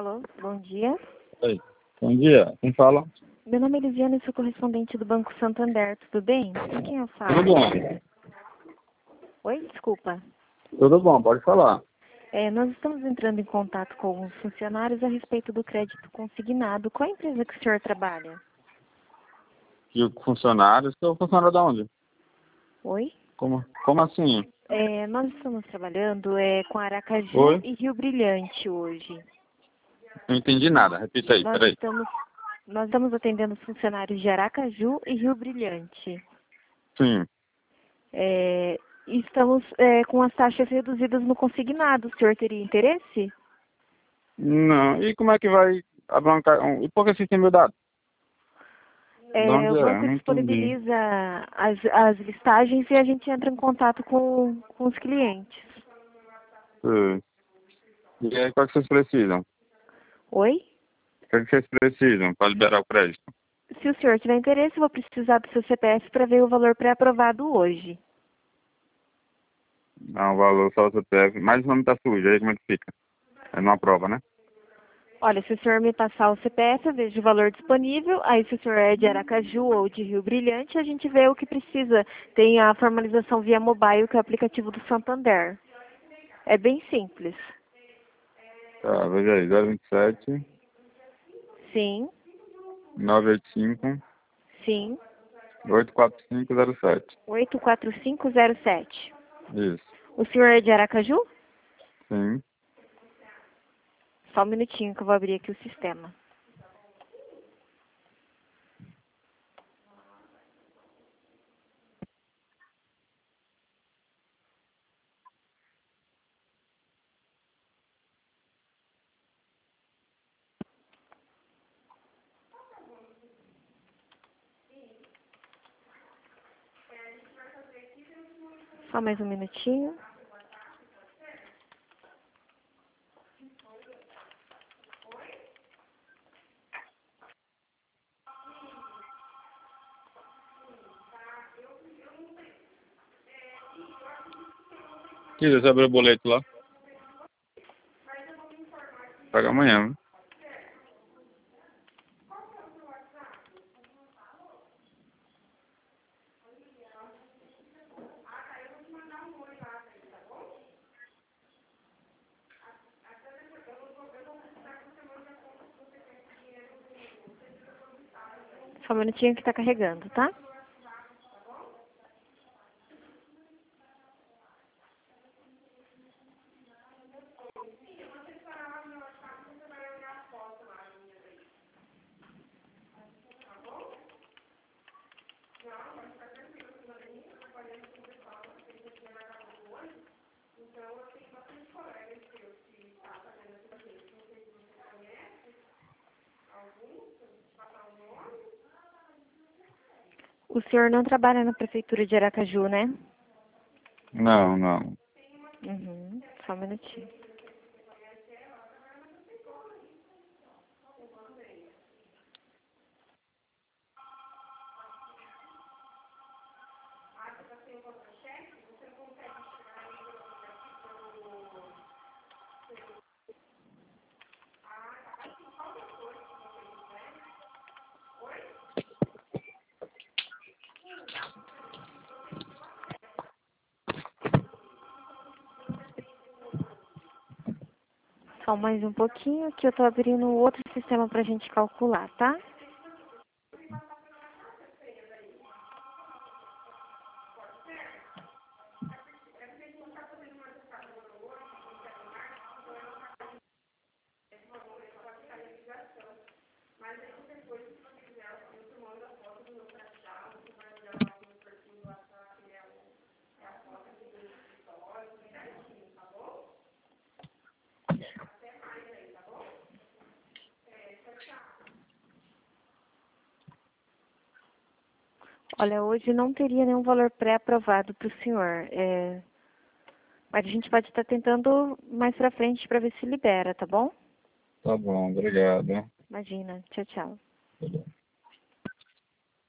Alô, bom dia. Oi, bom dia. Quem fala? Meu nome é Elisiane e sou correspondente do Banco Santander. Tudo bem? Com quem eu falo? Tudo bom. Oi, desculpa. Tudo bom, pode falar. Nós estamos entrando em contato com alguns funcionários a respeito do crédito consignado. Qual a empresa que o senhor trabalha? E o funcionário? Sou funcionário de onde? Oi? Como assim? Nós estamos trabalhando com Aracaju Oi? e Rio Brilhante hoje. Não entendi nada. Repita aí, Nós peraí. estamos, nós estamos atendendo os funcionários de Aracaju e Rio Brilhante. Sim. E estamos com as taxas reduzidas no consignado. O senhor teria interesse? Não. E como é que vai abancar? E por que você tem meu dado? De O onde é? Eu banco não entendi. disponibiliza as listagens e a gente entra em contato com os clientes. Sim. E aí, qual que vocês precisam? Oi? O que vocês precisam para liberar o crédito? Se o senhor tiver interesse, eu vou precisar do seu CPF para ver o valor pré-aprovado hoje. Não, o valor só o CPF. Mas o nome tá sujo, aí como é que fica? É numa prova, né? Olha, se o senhor me passar o CPF, eu vejo o valor disponível. Aí, se o senhor é de Aracaju ou de Rio Brilhante, a gente vê o que precisa. Tem a formalização via mobile, que é o aplicativo do Santander. É bem simples. Tá, veja aí. 027 Sim, 985 sim. 84507. 84507. Isso. O senhor é de Aracaju? Sim. Só um minutinho que eu vou abrir aqui o sistema. Só mais um minutinho. Quer você abriu o boleto lá? Paga amanhã, né? Só um minutinho que tá carregando, tá? O senhor não trabalha na prefeitura de Aracaju, né? Não, não. Uhum. Só um minutinho. Só mais um pouquinho que eu tô abrindo outro sistema pra gente calcular, tá? Olha, hoje não teria nenhum valor pré-aprovado para o senhor. Mas a gente pode estar tentando mais pra frente para ver se libera, tá bom? Tá bom, obrigado. Imagina. Tchau, tchau. Tá bom.